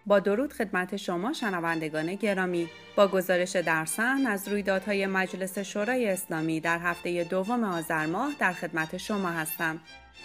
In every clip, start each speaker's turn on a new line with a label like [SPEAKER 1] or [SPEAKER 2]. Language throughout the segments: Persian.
[SPEAKER 1] با درود خدمت شما شنوندگان گرامی، با گزارش در صحن از رویدادهای مجلس شورای اسلامی در هفته دوم آذر ماه در خدمت شما هستم.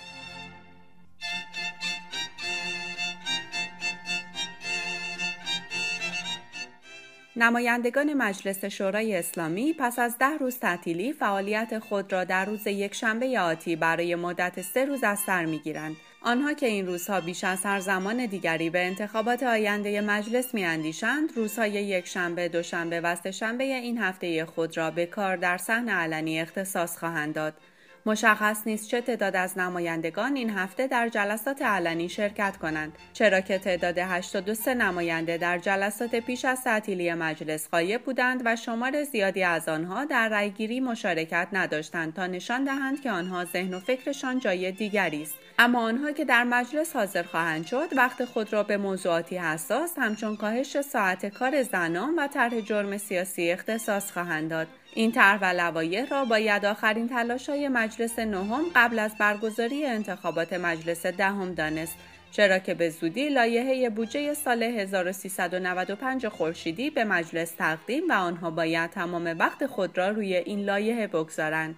[SPEAKER 1] نمایندگان مجلس شورای اسلامی پس از 10 روز تعطیلی فعالیت خود را در روز یکشنبه آتی برای مدت 3 روز از سر می‌گیرند. آنها که این روزها بیش از هر زمان دیگری به انتخابات آینده مجلس می‌اندیشند، روزهای یکشنبه، دوشنبه و سه‌شنبه این هفته خود را به کار در صحن علنی اختصاص خواهند داد. مشخص نیست چه تعداد از نمایندگان این هفته در جلسات علنی شرکت کنند، چرا که تعداد 83 نماینده در جلسات پیش از تعطیلی مجلس غایب بودند و شمار زیادی از آنها در رأیگیری مشارکت نداشتند تا نشان دهند که آنها ذهن و فکرشان جای دیگری است. اما آنها که در مجلس حاضر خواهند شد، وقت خود را به موضوعاتی حساس همچون کاهش ساعت کار زنان و طرح جرم سیاسی اختصاص خواهند داد. این طرح و لوایح را باید آخرین تلاش‌های مجلس نهم قبل از برگزاری انتخابات مجلس دهم دانست، چرا که به زودی لایحه بودجه سال 1395 خورشیدی به مجلس تقدیم و آنها باید تمام وقت خود را روی این لایحه بگذارند.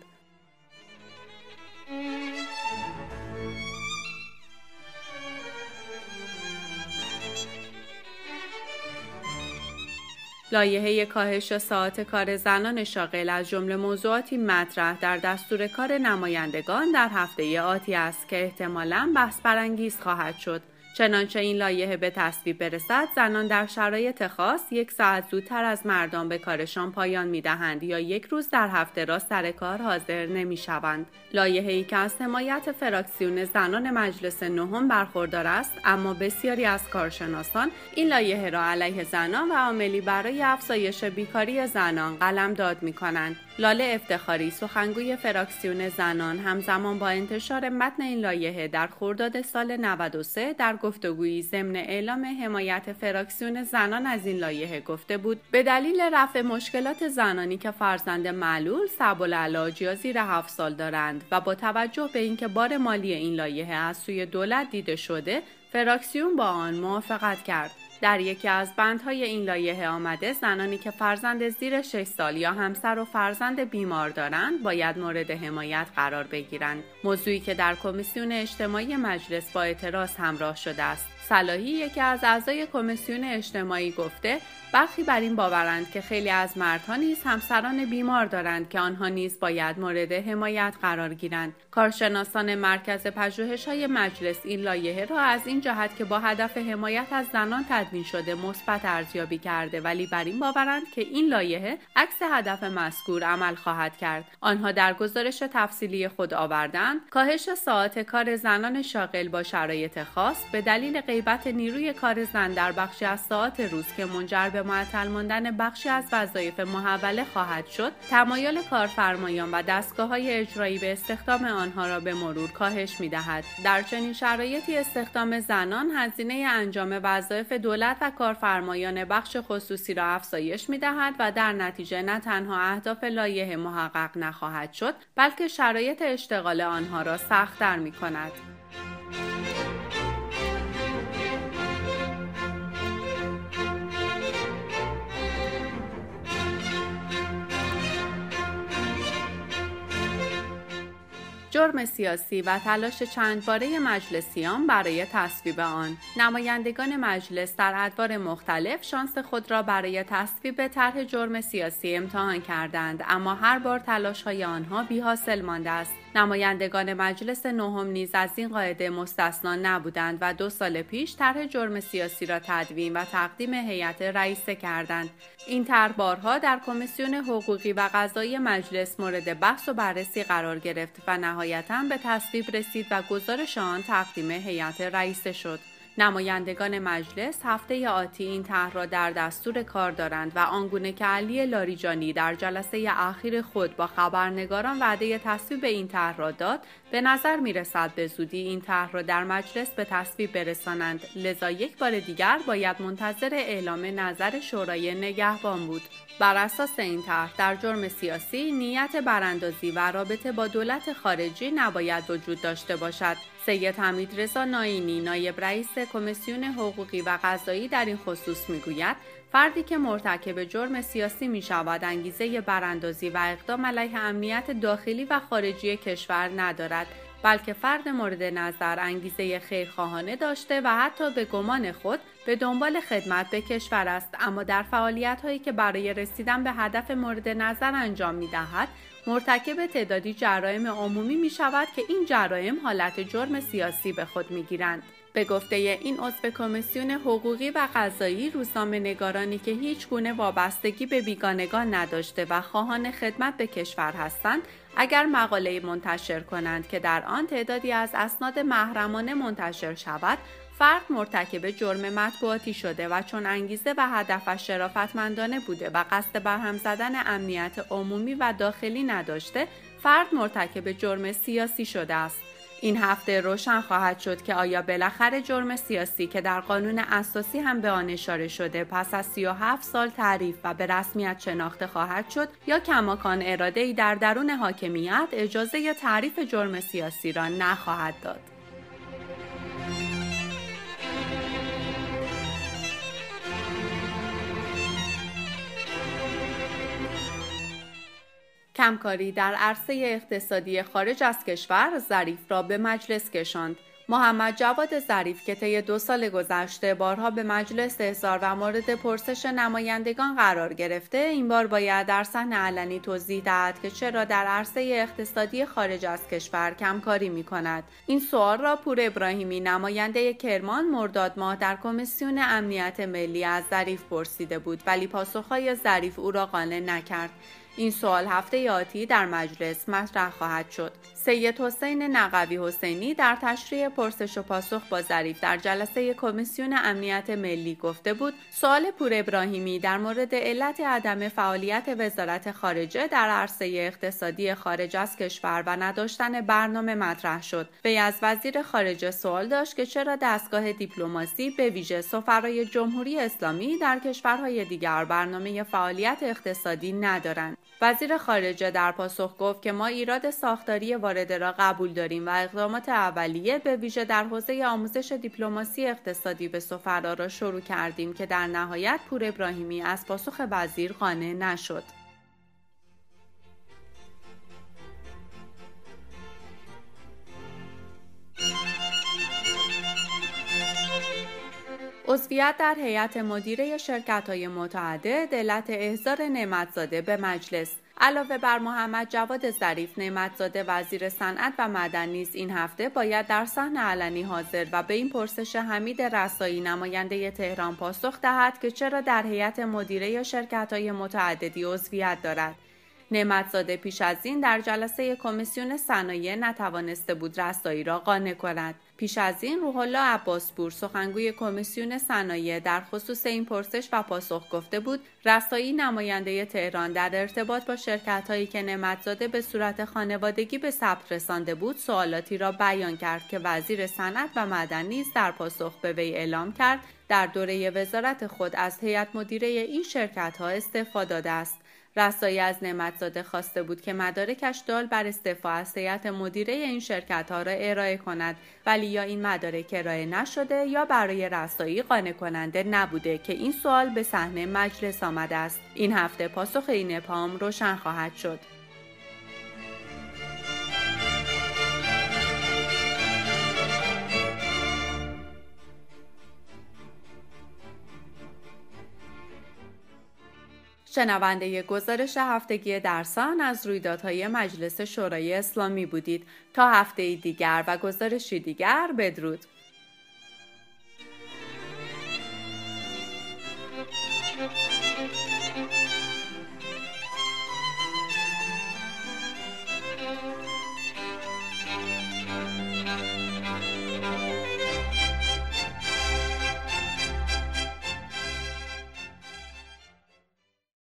[SPEAKER 1] لایحه کاهش ساعات کار زنان شاغل از جمله موضوعاتی مطرح در دستور کار نمایندگان در هفته آتی است که احتمالاً بحث برانگیز خواهد شد. چنانچه این لایحه به تصویب برسد، زنان در شرایط خاص 1 ساعت زودتر از مردان به کارشان پایان می‌دهند یا 1 روز در هفته را سر کار حاضر نمی‌شوند. لایحه‌ای که از حمایت فراکسیون زنان مجلس نهم برخوردار است، اما بسیاری از کارشناسان این لایحه را علیه زنان و عاملی برای افزایش بیکاری زنان قلمداد می‌کنند. لاله افتخاری، سخنگوی فراکسیون زنان، همزمان با انتشار متن این لایحه در خرداد سال 93 در گفتگویی ضمن اعلام حمایت فراکسیون زنان از این لایحه گفته بود به دلیل رفع مشکلات زنانی که فرزند معلول، صعب‌العلاج یا زیر 7 سال دارند و با توجه به اینکه بار مالی این لایحه از سوی دولت دیده شده، فراکسیون با آن موافقت کرد. در یکی از بندهای این لایحه آمده زنانی که فرزند زیر 6 سال یا همسر و فرزند بیمار دارند باید مورد حمایت قرار بگیرند. موضوعی که در کمیسیون اجتماعی مجلس با اعتراض همراه شده است. صلاحی، یکی از اعضای کمیسیون اجتماعی، گفته برخی بر این باورند که خیلی از مردها نیز همسران بیمار دارند که آنها نیز باید مورد حمایت قرار گیرند. کارشناسان مرکز پژوهش‌های مجلس این لایحه را از این جهت که با هدف حمایت از زنان تدوین شده مثبت ارزیابی کرده، ولی بر این باورند که این لایحه عکس هدف مذکور عمل خواهد کرد. آنها در گزارش تفصیلی خود آوردند کاهش ساعات کار زنان شاغل با شرایط خاص به دلیل غیبت نیروی کار زن در بخشی از ساعات روز که منجر به معطل ماندن بخشی از وظایف محوله خواهد شد، تمایل کارفرمایان و دستگاه‌های اجرایی به استخدام آنها را به مرور کاهش می‌دهد. در چنین شرایطی استخدام زنان هزینه انجام وظایف دولت و کارفرمایان بخش خصوصی را افزایش می‌دهد و در نتیجه نه تنها اهداف لایحه محقق نخواهد شد، بلکه شرایط اشتغال آنها را سخت‌تر می‌کند. جرم سیاسی و تلاش چندباره مجلسیان برای تصویب آن. نمایندگان مجلس در ادوار مختلف شانس خود را برای تصویب طرح جرم سیاسی امتحان کردند، اما هر بار تلاش‌های آنها بی‌حاصل مانده است. نمایندگان مجلس نهم نیز از این قاعده مستثنا نبودند و 2 سال پیش طرح جرم سیاسی را تدوین و تقدیم هیئت رئیسه کردند. این طرح بارها در کمیسیون حقوقی و قضایی مجلس مورد بحث و بررسی قرار گرفت و نهایتاً به تصویب رسید و گزارش آن تقدیم هیئت رئیسه شد. نمایندگان مجلس هفته آتی این طرح را در دستور کار دارند و آنگونه که علی لاریجانی در جلسه اخیر خود با خبرنگاران وعده تصویب این طرح را داد، به نظر می‌رسد به زودی این طرح را در مجلس به تصویب برسانند. لذا یک بار دیگر باید منتظر اعلام نظر شورای نگهبان بود. بر اساس این طرح در جرم سیاسی نیت براندازی و رابطه با دولت خارجی نباید وجود داشته باشد، سید حمیدرضا ناینی، نایب رئیس کمیسیون حقوقی و قضایی در این خصوص میگوید فردی که مرتکب جرم سیاسی می شود انگیزه براندازی و اقدام علیه امنیت داخلی و خارجی کشور ندارد، بلکه فرد مورد نظر انگیزه خیرخواهانه داشته و حتی به گمان خود به دنبال خدمت به کشور است، اما در فعالیت‌هایی که برای رسیدن به هدف مورد نظر انجام می‌دهد، مرتکب تعدادی جرایم عمومی می‌شود که این جرایم حالت جرم سیاسی به خود می‌گیرند. به گفته این عضو کمیسیون حقوقی و قضایی، روزنامه‌نگارانی که هیچ گونه وابستگی به بیگانگان نداشته و خواهان خدمت به کشور هستند، اگر مقاله‌ای منتشر کنند که در آن تعدادی از اسناد محرمانه منتشر شود، فرد مرتکب جرم مطبوعاتی شده و چون انگیزه و هدفش شرافتمندانه بوده و قصد برهم زدن امنیت عمومی و داخلی نداشته، فرد مرتکب جرم سیاسی شده است. این هفته روشن خواهد شد که آیا بالاخره جرم سیاسی که در قانون اساسی هم به آن اشاره شده پس از 37 سال تعریف و به رسمیت شناخته خواهد شد یا کماکان اراده‌ای در درون حاکمیت اجازه تعریف جرم سیاسی را نخواهد داد. کمکاری در عرصه اقتصادی خارج از کشور ظریف را به مجلس کشاند. محمد جواد ظریف که طی 2 سال گذشته بارها به مجلس احضار و مورد پرسش نمایندگان قرار گرفته، این بار باید در صحن علنی توضیح دهد که چرا در عرصه اقتصادی خارج از کشور کمکاری می‌کند. این سوال را پور ابراهیمی، نماینده کرمان، مرداد ماه در کمیسیون امنیت ملی از ظریف پرسیده بود، ولی پاسخ‌های ظریف او را قانع نکرد. این سوال هفته آتی در مجلس مطرح خواهد شد. سید حسین نقوی حسینی در تشریح پرسش و پاسخ با ظریف در جلسه کمیسیون امنیت ملی گفته بود سوال پور ابراهیمی در مورد علت عدم فعالیت وزارت خارجه در عرصه اقتصادی خارج از کشور و نداشتن برنامه مطرح شد. وی از وزیر خارجه سوال داشت که چرا دستگاه دیپلماسی به ویژه سفرای جمهوری اسلامی در کشورهای دیگر برنامه فعالیت اقتصادی ندارند. وزیر خارجه در پاسخ گفت که ما ایراد ساختاری وارده را قبول داریم و اقدامات اولیه به ویژه در حوزه آموزش دیپلماسی اقتصادی به سفرا را شروع کردیم که در نهایت پور ابراهیمی از پاسخ وزیر قانع نشد. عضویت در هیئت مدیره شرکت‌های متعدد علت احضار نعمت‌زاده به مجلس. علاوه بر محمد جواد ظریف، نعمت‌زاده وزیر صنعت و معدن نیز این هفته باید در صحن علنی حاضر و به این پرسش حمید رسایی، نماینده تهران، پاسخ دهد که چرا در هیئت مدیره شرکت‌های متعددی عضویت دارد. نعمت‌زاده پیش از این در جلسه کمیسیون صنایع نتوانسته بود رسایی را قانع کند. پیش از این روح الله عباسپور، سخنگوی کمیسیون صنایع، در خصوص این پرسش و پاسخ گفته بود رسایی، نماینده تهران، در ارتباط با شرکت‌هایی که نعمت‌زاده به صورت خانوادگی به ثبت رسانده بود سوالاتی را بیان کرد که وزیر صنعت و معدن نیز در پاسخ به وی اعلام کرد در دوره وزارت خود از هیئت مدیره این شرکت‌ها استعفا داده است. رسایی از نعمت‌زاده خواسته بود که مدارکش دال بر استعفا از هیئت مدیره این شرکت‌ها را ارائه کند، ولی یا این مدارک ارائه نشده یا برای رسایی قانع کننده نبوده که این سوال به صحنه مجلس آمده است. این هفته پاسخ این ابهام روشن خواهد شد. شنونده گزارش هفتگی درسان از رویدادهای مجلس شورای اسلامی بودید. تا هفته دیگر و گزارشی دیگر، بدرود.